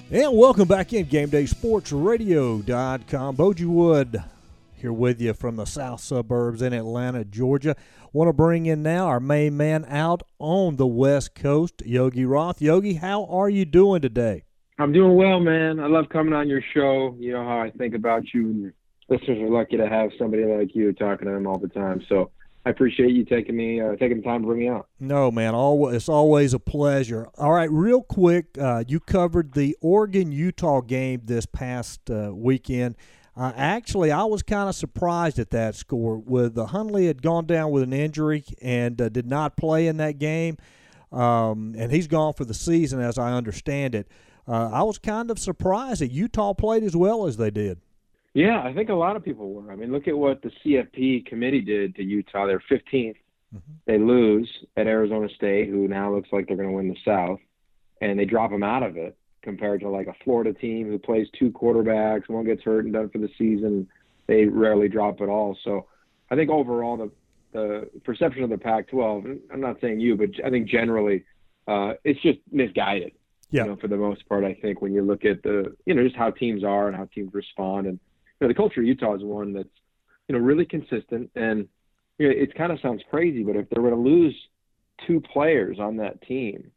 And welcome back in GameDaySportsRadio.com. Boji Wood here with you from the south suburbs in Atlanta, Georgia. Want to bring in now our main man out on the West Coast, Yogi Roth. Yogi, how are you doing today? I'm doing well, man. I love coming on your show. You know how I think about you, and your listeners are lucky to have somebody like you talking to them all the time. So I appreciate you taking the time to bring me out. No, man, it's always a pleasure. All right, real quick, you covered the Oregon-Utah game this past weekend. Actually, I was kind of surprised at that score. Hundley had gone down with an injury and did not play in that game, and he's gone for the season, as I understand it. I was kind of surprised that Utah played as well as they did. Yeah, I think a lot of people were. I mean, look at what the CFP committee did to Utah. They're 15th. Mm-hmm. They lose at Arizona State, who now looks like they're going to win the South, and they drop them out of it compared to like a Florida team who plays two quarterbacks. One gets hurt and done for the season. They rarely drop at all. So I think overall the perception of the Pac-12, and I'm not saying you, but I think generally it's just misguided. Yeah. You know, for the most part, I think when you look at just how teams are and how teams respond, and the culture of Utah is one that's, really consistent. And, it kind of sounds crazy, but if they were to lose two players on that team,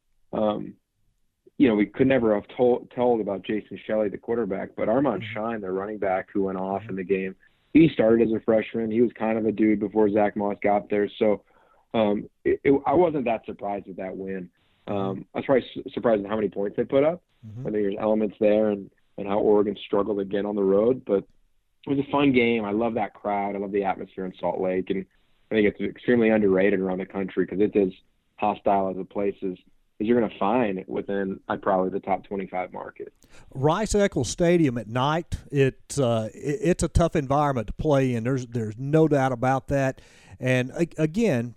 we could never have told about Jason Shelley, the quarterback, but Armand Shine, the running back who went off in the game, he started as a freshman. He was kind of a dude before Zach Moss got there. So I wasn't that surprised with that win. I was probably surprised at how many points they put up. I think there's elements there and how Oregon struggled again on the road, but it was a fun game. I love that crowd. I love the atmosphere in Salt Lake, and I think it's extremely underrated around the country because it's as hostile as a place as you're going to find within probably the top 25 market. Rice-Eccles Stadium at night, it's a tough environment to play in. There's no doubt about that. And again,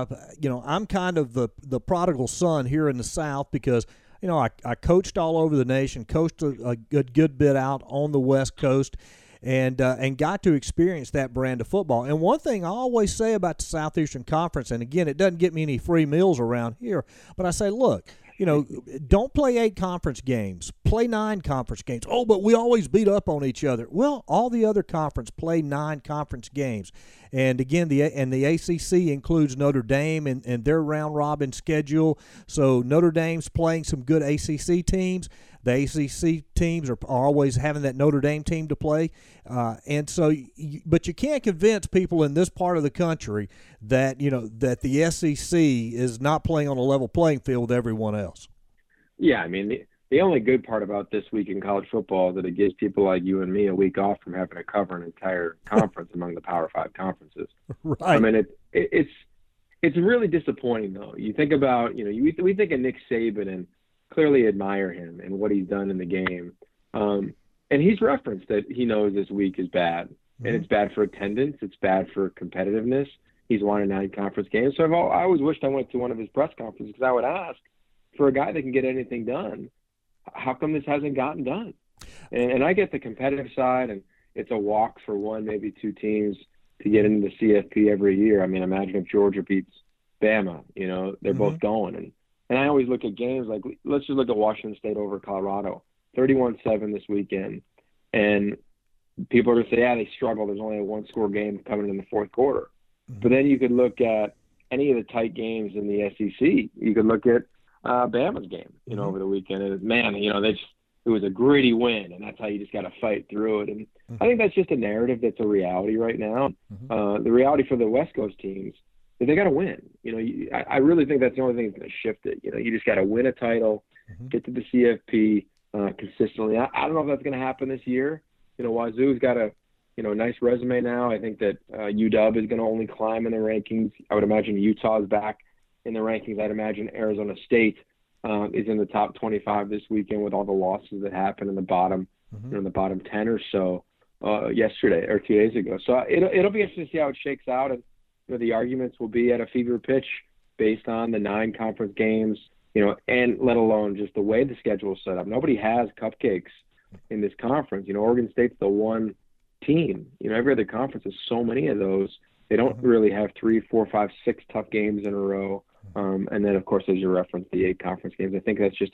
I'm kind of the prodigal son here in the South because I coached all over the nation, coached a good bit out on the West Coast, and got to experience that brand of football. And one thing I always say about the Southeastern Conference, and again, it doesn't get me any free meals around here, but I say, look, don't play 8 conference games. Play 9 conference games. Oh, but we always beat up on each other. Well, all the other conference play 9 conference games. And again, the ACC includes Notre Dame and their round-robin schedule. So Notre Dame's playing some good ACC teams. The ACC teams are always having that Notre Dame team to play. But you can't convince people in this part of the country that, that the SEC is not playing on a level playing field with everyone else. Yeah, I mean, the only good part about this week in college football is that it gives people like you and me a week off from having to cover an entire conference among the Power 5 conferences. Right. I mean, it's really disappointing, though. You think about, we think of Nick Saban and clearly admire him and what he's done in the game. And he's referenced that he knows this week is bad. Mm-hmm. And it's bad for attendance. It's bad for competitiveness. He's won a 9 conference games. So I always wished I went to one of his press conferences because I would ask, for a guy that can get anything done, how come this hasn't gotten done? And I get the competitive side, and it's a walk for one, maybe 2 teams to get into the CFP every year. I mean, imagine if Georgia beats Bama, they're both going. And I always look at games like, let's just look at Washington State over Colorado, 31-7 this weekend. And people are going to say, yeah, they struggle. There's only a 1-score game coming in the fourth quarter. Mm-hmm. But then you could look at any of the tight games in the SEC. You could look at Bama's game, over the weekend. And man, it was a gritty win, and that's how you just got to fight through it. And I think that's just a narrative that's a reality right now. The reality for the West Coast teams is they got to win. I really think that's the only thing that's going to shift it. You just got to win a title, get to the CFP consistently. I don't know if that's going to happen this year. Wazoo's got a nice resume now. I think that UW is going to only climb in the rankings. I would imagine Utah's back in the rankings. I'd imagine Arizona State is in the top 25 this weekend with all the losses that happened in the bottom, in the bottom 10 or so yesterday or 2 days ago. So it'll be interesting to see how it shakes out. And the arguments will be at a fever pitch based on the 9 conference games, and let alone just the way the schedule is set up. Nobody has cupcakes in this conference. Oregon State's the one team. Every other conference has so many of those. They don't really have 3, 4, 5, 6 tough games in a row. And then, of course, as you referenced, the 8 conference games. I think that's just a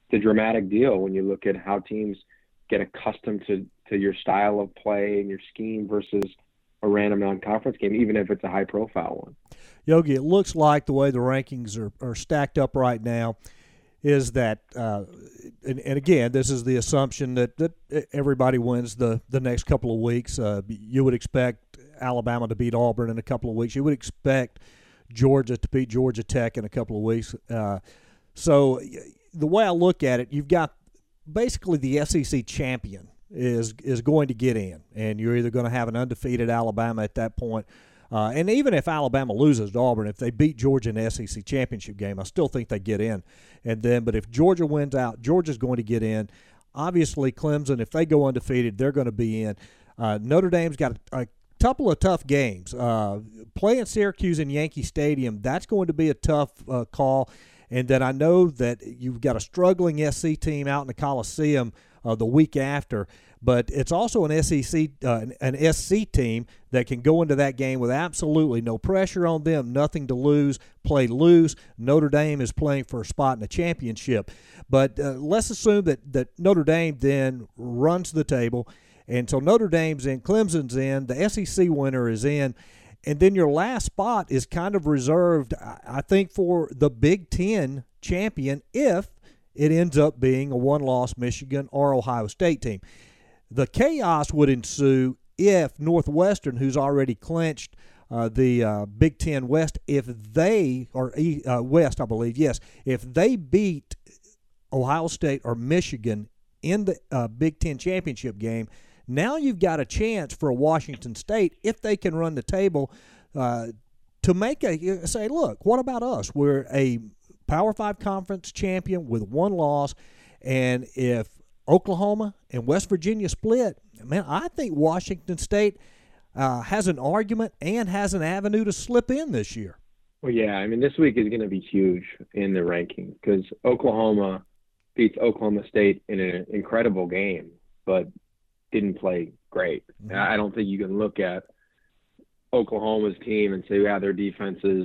a dramatic deal when you look at how teams get accustomed to your style of play and your scheme versus a random non-conference game, even if it's a high-profile one. Yogi, it looks like the way the rankings are stacked up right now is that, and again, this is the assumption that everybody wins the next couple of weeks. You would expect Alabama to beat Auburn in a couple of weeks. You would expect Georgia to beat Georgia Tech in a couple of weeks. So the way I look at it, you've got basically the SEC champion is going to get in, and you're either going to have an undefeated Alabama at that point. And even if Alabama loses to Auburn, if they beat Georgia in the SEC championship game, I still think they get in. But if Georgia wins out, Georgia's going to get in. Obviously, Clemson, if they go undefeated, they're going to be in. Notre Dame's got a couple of tough games. Playing Syracuse in Yankee Stadium, that's going to be a tough call. And then I know that you've got a struggling SC team out in the Coliseum the week after, but it's also an SC team that can go into that game with absolutely no pressure on them, nothing to lose, play loose. Notre Dame is playing for a spot in the championship. But let's assume that Notre Dame then runs the table, and so Notre Dame's in, Clemson's in, the SEC winner is in, and then your last spot is kind of reserved, I think, for the Big Ten champion if it ends up being a one-loss Michigan or Ohio State team. The chaos would ensue if Northwestern, who's already clinched the Big Ten West, if they, or West, I believe, yes, if they beat Ohio State or Michigan in the Big Ten championship game, now you've got a chance for a Washington State, if they can run the table, to make say, look, what about us? We're a Power 5 conference champion with one loss, and if Oklahoma and West Virginia split, man, I think Washington State has an argument and has an avenue to slip in this year. Well, yeah, I mean, this week is going to be huge in the ranking because Oklahoma beats Oklahoma State in an incredible game, but didn't play great. Mm-hmm. I don't think you can look at Oklahoma's team and say, yeah, their defense is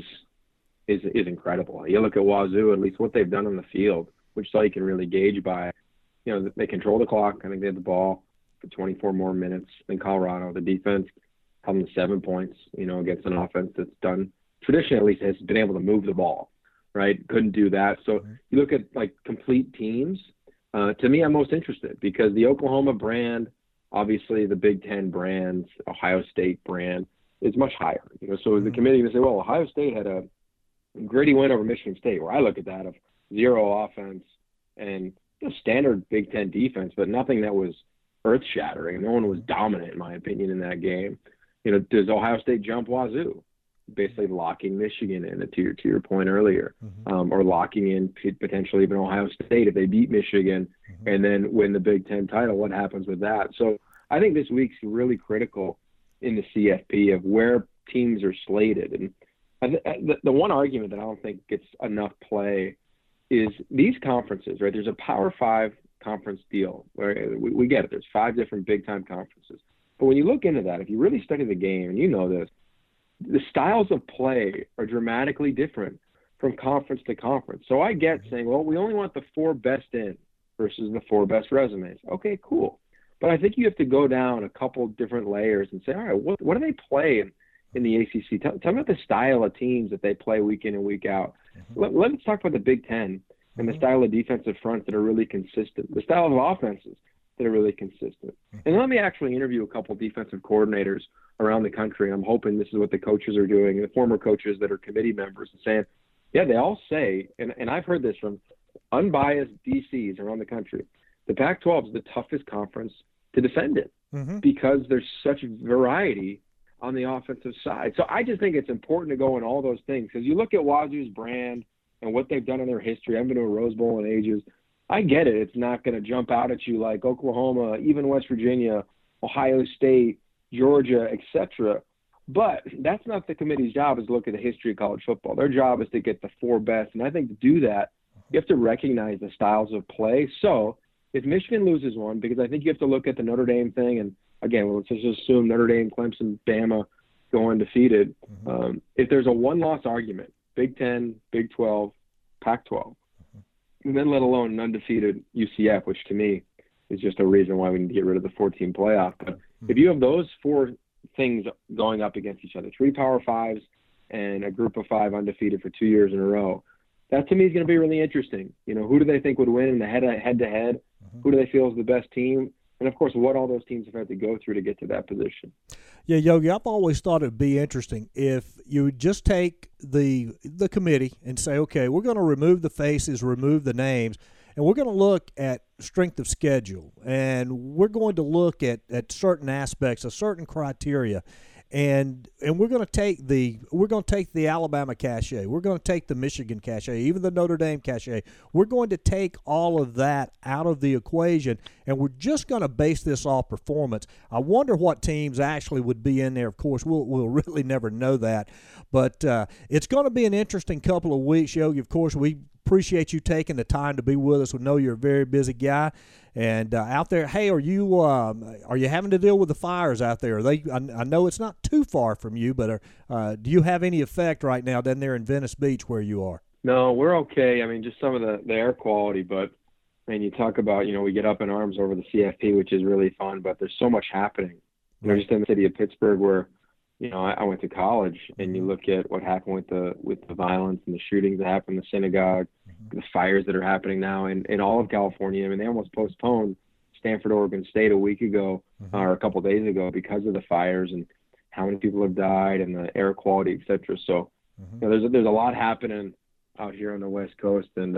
incredible. You look at Wazoo, at least what they've done on the field, which is all you can really gauge by. You know, they control the clock. I think they had the ball for 24 more minutes than Colorado. The defense held them to 7 points, against an offense that's done traditionally, at least, has been able to move the ball, right? Couldn't do that. So you look at, complete teams. To me, I'm most interested because the Oklahoma brand, obviously the Big Ten brand, Ohio State brand, is much higher. So the committee can say, well, Ohio State had a gritty win over Michigan State, where I look at that of 0 offense and standard Big Ten defense, but nothing that was earth-shattering. No one was dominant, in my opinion, in that game. Does Ohio State jump Wazoo? Basically locking Michigan in, to your point earlier, or locking in potentially even Ohio State if they beat Michigan and then win the Big Ten title. What happens with that? So I think this week's really critical in the CFP of where teams are slated. And the one argument that I don't think gets enough play is these conferences, right? There's a Power 5 conference deal where we get it. There's 5 different big-time conferences. But when you look into that, if you really study the game, and you know this, the styles of play are dramatically different from conference to conference. So I get saying, well, we only want the 4 best in versus the 4 best resumes. Okay, cool. But I think you have to go down a couple different layers and say, all right, what do they play in the ACC? Tell me about the style of teams that they play week in and week out. Let's talk about the Big Ten and the style of defensive fronts that are really consistent, the style of offenses that are really consistent. And let me actually interview a couple defensive coordinators around the country. I'm hoping this is what the coaches are doing, the former coaches that are committee members, and saying, yeah, they all say, and I've heard this from unbiased DCs around the country, the Pac-12 is the toughest conference to defend it because there's such variety on the offensive side. So I just think it's important to go in all those things because you look at Wazoo's brand and what they've done in their history. I've been to a Rose Bowl in ages. I get it. It's not going to jump out at you like Oklahoma, even West Virginia, Ohio State, Georgia, etc. But that's not the committee's job, is to look at the history of college football. Their job is to get the 4 best. And I think to do that, you have to recognize the styles of play. So if Michigan loses one, because I think you have to look at the Notre Dame thing, and again, let's just assume Notre Dame, Clemson, Bama go undefeated. If there's a one-loss argument, Big Ten, Big 12, Pac-12, and then let alone an undefeated UCF, which to me is just a reason why we need to get rid of the 14 playoff. But if you have those four things going up against each other, 3 Power Fives and a group of 5 undefeated for 2 years in a row, that to me is going to be really interesting. You know, who do they think would win in the head-to-head? Who do they feel is the best team? And, of course, what all those teams have had to go through to get to that position. Yeah, Yogi, I've always thought it would be interesting if you would just take the committee and say, okay, we're going to remove the faces, remove the names, and we're going to look at strength of schedule, and we're going to look at certain aspects, a certain criteria, and we're going to take the Alabama cachet, we're going to take the Michigan cachet, even the Notre Dame cachet. We're going to take all of that out of the equation, and we're just going to base this off performance. I wonder what teams actually would be in there. Of course, we'll really never know that, but it's going to be an interesting couple of weeks, Yogi. Of course, we appreciate you taking the time to be with us. We know you're a very busy guy, and out there. Hey, are you having to deal with the fires out there? I know it's not too far from you, but do you have any effect right now down there in Venice Beach where you are? No, we're okay. I mean, just some of the air quality, but you talk about, we get up in arms over the CFP, which is really fun, but there's so much happening. Just in the city of Pittsburgh, where I went to college, and you look at what happened with the violence and the shootings that happened in the synagogue, the fires that are happening now in all of California. I mean, they almost postponed Stanford, Oregon State a week ago or a couple of days ago because of the fires and how many people have died and the air quality, et cetera. So there's a lot happening out here on the West Coast, and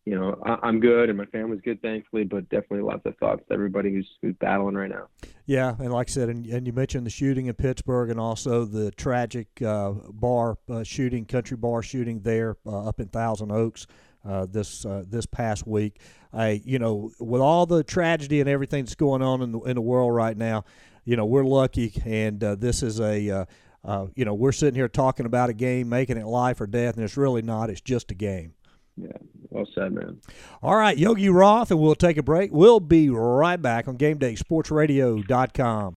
I'm good and my family's good, thankfully, but definitely lots of thoughts to everybody who's battling right now. Yeah, and like I said, and you mentioned the shooting in Pittsburgh and also the tragic country bar shooting there up in Thousand Oaks this past week. With all the tragedy and everything that's going on in the world right now, we're lucky, and this is we're sitting here talking about a game, making it life or death, and it's really not. It's just a game. Yeah, well said, man. All right, Yogi Roth, and we'll take a break. We'll be right back on GameDaySportsRadio.com.